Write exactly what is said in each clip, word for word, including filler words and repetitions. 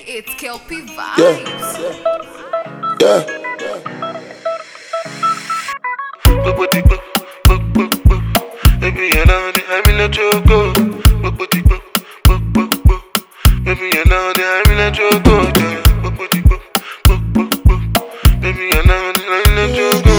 It's Kelpie Vibes. Yeah. Yeah. Baby, you know that I'm in a choco. Baby, you know that I'm in a choco. Baby, you know that I'm in a choco.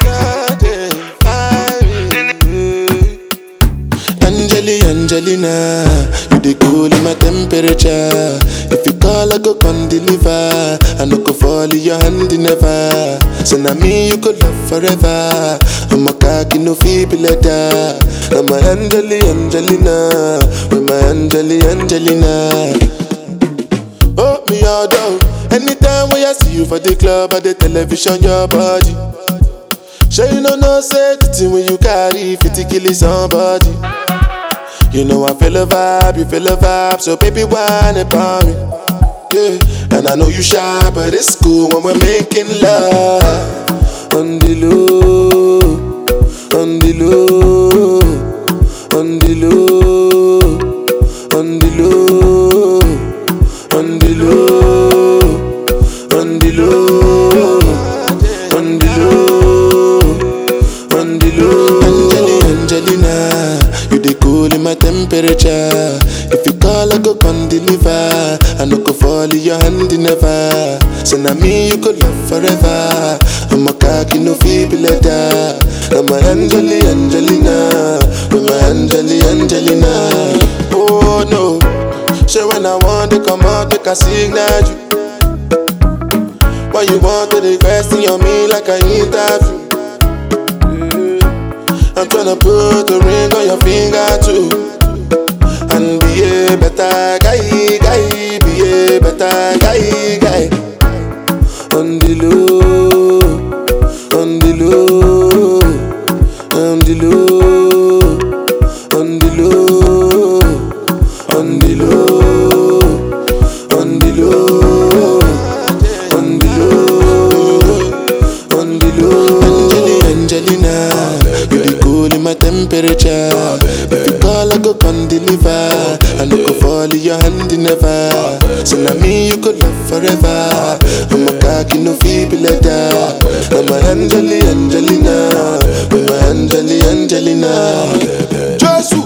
Angeli, Angelina, you the cool in my temperature. If you call, I go come deliver. I no go fall in your hand never. So now me you could love forever. I'm a cocky no feeble letter. I'm my Angeli, Angelina, with my Angeli, Angelina. Oh me all down. Anytime when I see you for the club or the television, your body. Sure you know no safety when you carry fifty kill somebody. You know I feel a vibe, you feel a vibe, so baby whine about me. Yeah, and I know you shy, but it's cool when we're making love. On the low, on the low, on the low, on the low, on the low, on the low, on the low, on the low. Angeli, Angelina, you the cool in my temperature. If you call, I go come deliver. I no go fall in your hand never. So now me you could love forever. I'm a cocky no feeble letter. I'm my Angeli, Angelina, with my Angeli, Angelina. Oh no, so when I want to come out, make a signal you. Why you want to request on me like I interview? I'm tryna put a ring on your finger too. And be a better guy, guy. Be a better guy, guy. On the low, on the low, on the low, on the low, on the low, on the low, on the low, on the low. Angeli, Angelina, you the cool in my temperature. If you call, I go come deliver. I no go fall in your hand never. So now me you could love forever. I'm a cocky no feeble letter. I'm my Angeli, Angelina, with my Angeli, Angelina. Jesus.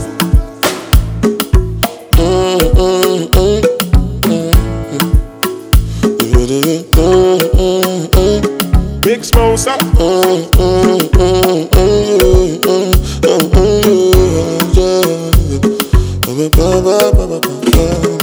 Mm, mm, mm, mm, mm, mm. Big Smosa. Mm, mm, mm, mm, mm, mm, mm, yeah. Ba, ba, ba, ba, ba, ba.